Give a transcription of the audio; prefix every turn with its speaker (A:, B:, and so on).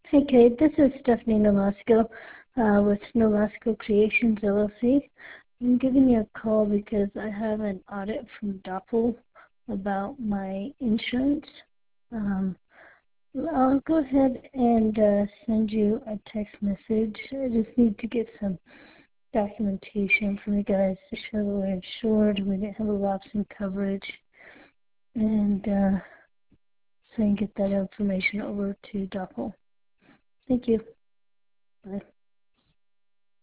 A: Hey Kate, this is Stephanie Nolasco with Nolasco Creations LLC. I'm giving you a call because I have an audit from Doppel about my insurance. Um, I'll go ahead and send you a text message. I just need to get some documentation from you guys to show that we're insured. We didn't have a lapse in coverage. And so I can get that information over to Doppel. Thank you. Bye.